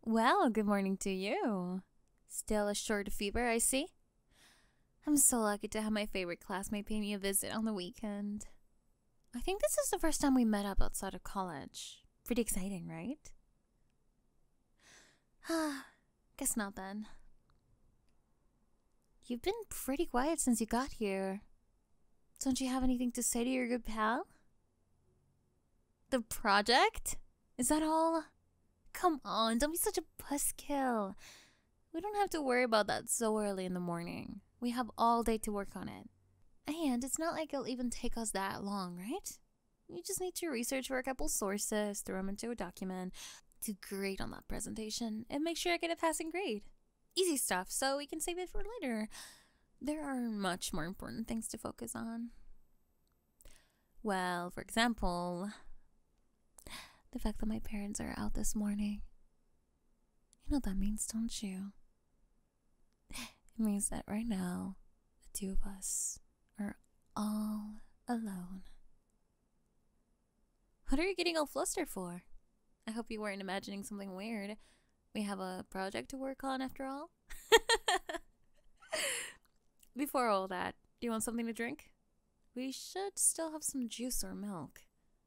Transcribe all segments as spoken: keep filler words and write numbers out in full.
Well, good morning to you. Still a short fever, I see. I'm so lucky to have my favorite classmate pay me a visit on the weekend. I think this is the first time we met up outside of college. Pretty exciting, right? Ah, guess not then. You've been pretty quiet since you got here. Don't you have anything to say to your good pal? The project? Is that all? Come on, don't be such a buzzkill. We don't have to worry about that so early in the morning. We have all day to work on it. And it's not like it'll even take us that long, right? You just need to research for a couple sources, throw them into a document, do great on that presentation, and make sure I get a passing grade. Easy stuff, so we can save it for later. There are much more important things to focus on. Well, for example, the fact that my parents are out this morning. You know what that means, don't you? It means that right now, the two of us are all alone. What are you getting all flustered for? I hope you weren't imagining something weird. We have a project to work on after all. Before all that, do you want something to drink? We should still have some juice or milk.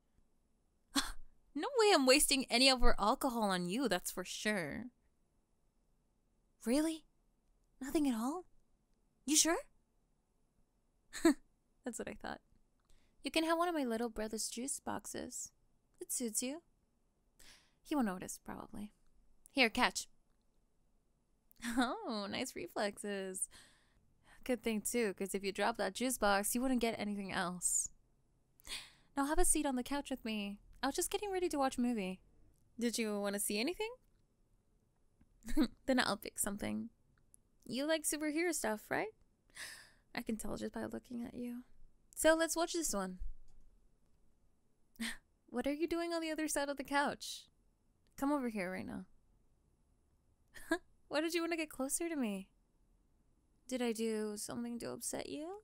No way I'm wasting any of our alcohol on you, that's for sure. Really? Nothing at all? You sure? That's what I thought. You can have one of my little brother's juice boxes. It suits you. He won't notice, probably. Here, catch. Oh, nice reflexes. Good thing, too, because if you drop that juice box, you wouldn't get anything else. Now have a seat on the couch with me. I was just getting ready to watch a movie. Did you want to see anything? Then I'll pick something. You like superhero stuff, right? I can tell just by looking at you. So let's watch this one. What are you doing on the other side of the couch? Come over here right now. Why did you want to get closer to me? Did I do something to upset you?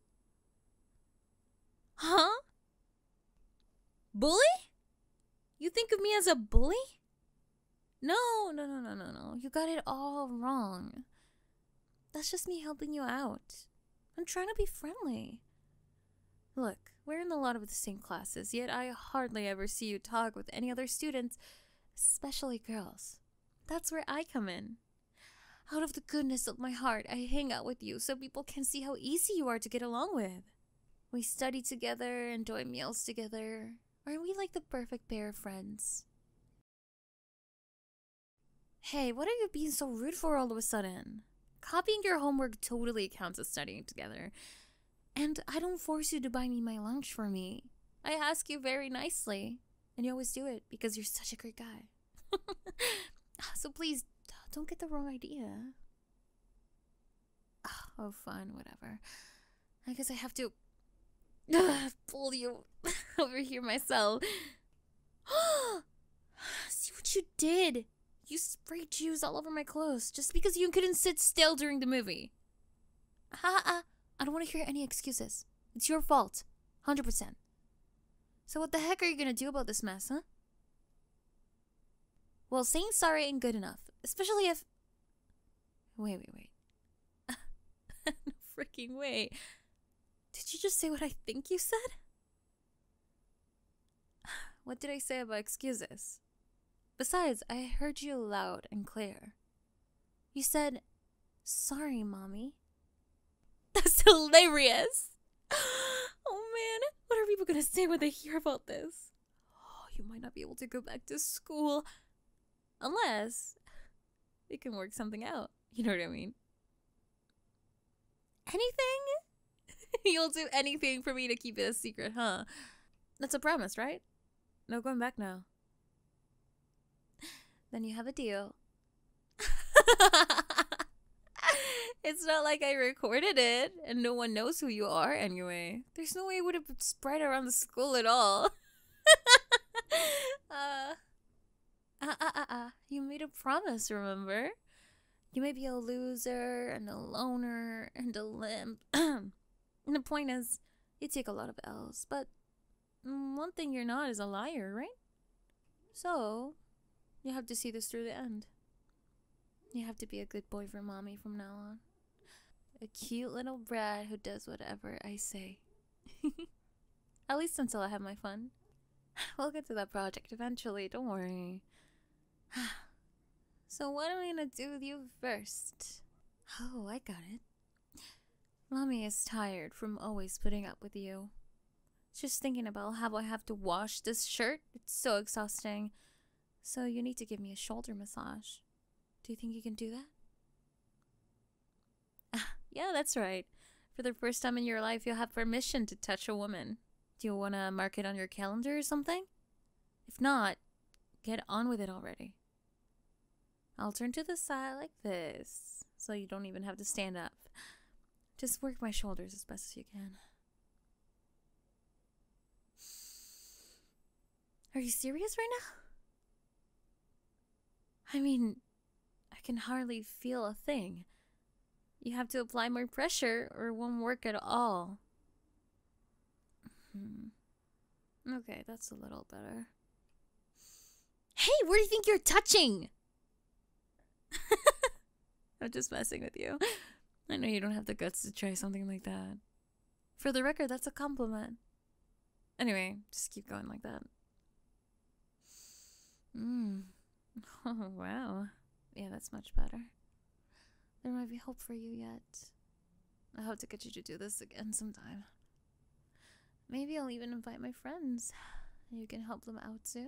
Huh? Bully? You think of me as a bully? No, no, no, no, no, no. You got it all wrong. That's just me helping you out. I'm trying to be friendly. Look, we're in a lot of the same classes, yet I hardly ever see you talk with any other students, especially girls. That's where I come in. Out of the goodness of my heart, I hang out with you so people can see how easy you are to get along with. We study together, enjoy meals together. Aren't we like the perfect pair of friends? Hey, what are you being so rude for all of a sudden? Copying your homework totally counts as studying together. And I don't force you to buy me my lunch for me. I ask you very nicely. And you always do it because you're such a great guy. So please, don't get the wrong idea. Oh, fine, whatever. I guess I have to uh, pull you over here myself. See what you did? You sprayed juice all over my clothes just because you couldn't sit still during the movie. Ha ha! I don't want to hear any excuses. It's your fault. one hundred percent. So what the heck are you gonna do about this mess, huh? Well, saying sorry ain't good enough. Especially if... Wait, wait, wait. No freaking way. Did you just say what I think you said? What did I say about excuses? Besides, I heard you loud and clear. You said, sorry, Mommy. That's hilarious! Oh man, what are people gonna say when they hear about this? Oh, you might not be able to go back to school. Unless we can work something out. You know what I mean? Anything? You'll do anything for me to keep it a secret, huh? That's a promise, right? No going back now. Then you have a deal. It's not like I recorded it and no one knows who you are anyway. There's no way it would have spread around the school at all. uh, uh, uh, uh, uh, you made a promise, remember? You may be a loser and a loner and a limp. And the point is, you take a lot of L's, but one thing you're not is a liar, right? So, you have to see this through the end. You have to be a good boy for mommy from now on. A cute little brat who does whatever I say. At least until I have my fun. We'll get to that project eventually, don't worry. So what am I gonna do with you first? Oh, I got it. Mommy is tired from always putting up with you. Just thinking about how I have to wash this shirt, it's so exhausting. So you need to give me a shoulder massage. Do you think you can do that? Ah, yeah, that's right. For the first time in your life, you'll have permission to touch a woman. Do you want to mark it on your calendar or something? If not, get on with it already. I'll turn to the side like this, so you don't even have to stand up. Just work my shoulders as best as you can. Are you serious right now? I mean, I can hardly feel a thing. You have to apply more pressure or it won't work at all. Hmm. Okay, that's a little better. Hey, where do you think you're touching? I'm just messing with you. I know you don't have the guts to try something like that. For the record, that's a compliment. Anyway, just keep going like that. Mmm. Oh, wow. Yeah, that's much better. There might be hope for you yet. I hope to get you to do this again sometime. Maybe I'll even invite my friends. You can help them out too.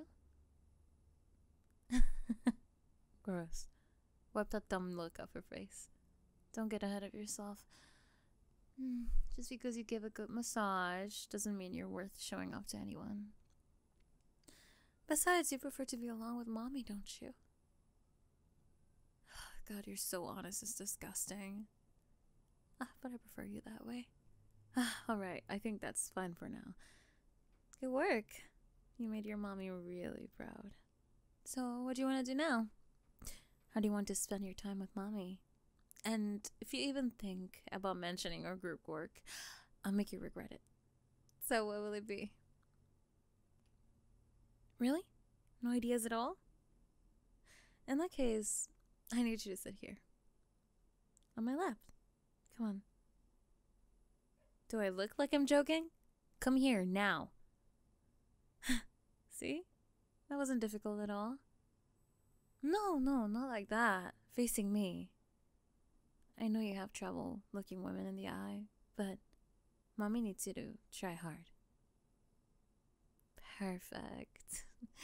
Gross. Wipe that dumb look off her face. Don't get ahead of yourself. Just because you give a good massage doesn't mean you're worth showing off to anyone. Besides, you prefer to be alone with mommy, don't you? God, you're so honest, it's disgusting. Ah, but I prefer you that way. Ah, alright, I think that's fine for now. Good work. You made your mommy really proud. So, what do you want to do now? How do you want to spend your time with mommy? And if you even think about mentioning our group work, I'll make you regret it. So, what will it be? Really? No ideas at all? In that case, I need you to sit here. On my lap. Come on. Do I look like I'm joking? Come here, now. See? That wasn't difficult at all. No, no, not like that. Facing me. I know you have trouble looking women in the eye, but mommy needs you to try hard. Perfect.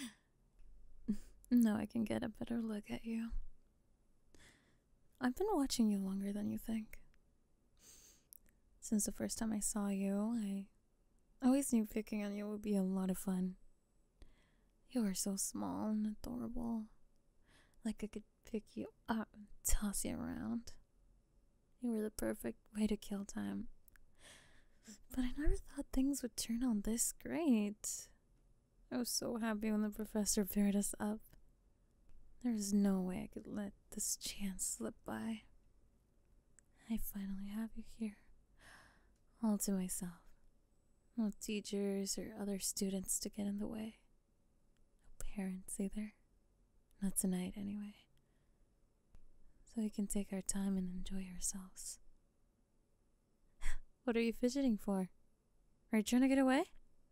Now I can get a better look at you. I've been watching you longer than you think. Since the first time I saw you, I always knew picking on you would be a lot of fun. You are so small and adorable. Like I could pick you up and toss you around. You were the perfect way to kill time. But I never thought things would turn out this great. I was so happy when the professor paired us up. There was no way I could let this chance slip by. I finally have you here. All to myself. No teachers or other students to get in the way. No parents either. Not tonight, anyway. So we can take our time and enjoy ourselves. What are you fidgeting for? Are you trying to get away?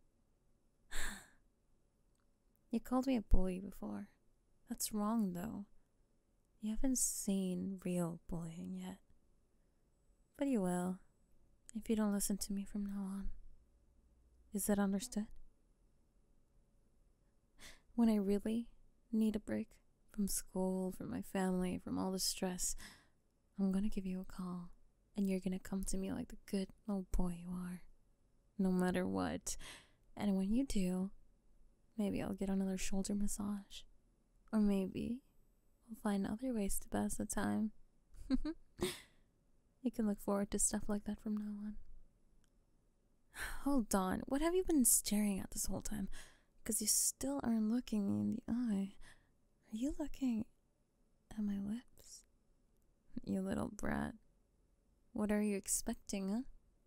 You called me a bully before. That's wrong, though. You haven't seen real bullying yet. But you will, if you don't listen to me from now on. Is that understood? When I really need a break from school, from my family, from all the stress, I'm gonna give you a call, and you're gonna come to me like the good little boy you are, no matter what. And when you do, maybe I'll get another shoulder massage. Or maybe we'll find other ways to pass the time. You can look forward to stuff like that from now on. Hold on, what have you been staring at this whole time? Because you still aren't looking me in the eye. Are you looking at my lips? You little brat. What are you expecting, huh?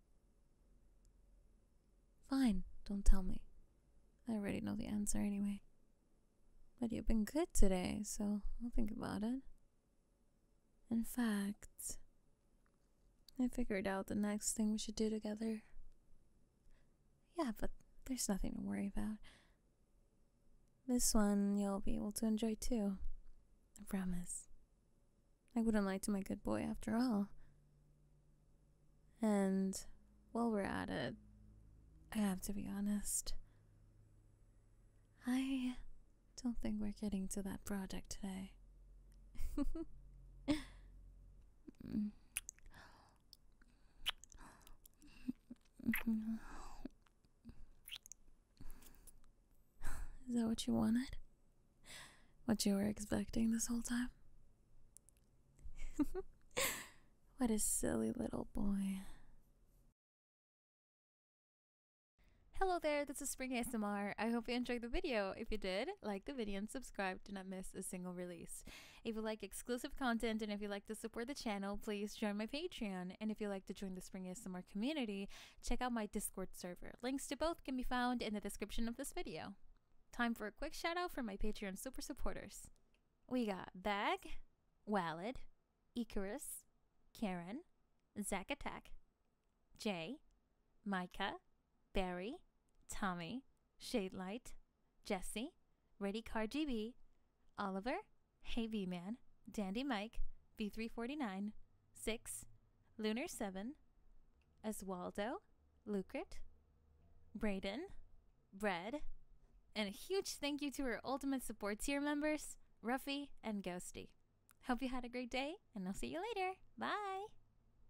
Fine, don't tell me. I already know the answer anyway. But you've been good today, so I'll think about it. In fact, I figured out the next thing we should do together. Yeah, but there's nothing to worry about. This one you'll be able to enjoy too. I promise. I wouldn't lie to my good boy after all. And while we're at it, I have to be honest. I don't think we're getting to that project today. Is that what you wanted? What you were expecting this whole time? What a silly little boy. Hello there, this is Spring A S M R. I hope you enjoyed the video. If you did, like the video and subscribe to not miss a single release. If you like exclusive content and if you like to support the channel, please join my Patreon. And if you like to join the Spring A S M R community, check out my Discord server. Links to both can be found in the description of this video. Time for a quick shout out for my Patreon super supporters. We got Bag, Walid, Icarus, Karen, Zack Attack, Jay, Micah, Barry, Tommy, Shadelight, Jesse, Ready Car G B, Oliver, Hey V Man, Dandy Mike, B three forty-nine, Six, Lunar seven, Oswaldo, Lucret, Brayden, Bread, and a huge thank you to our Ultimate Support Tier members, Ruffy and Ghosty. Hope you had a great day, and I'll see you later. Bye!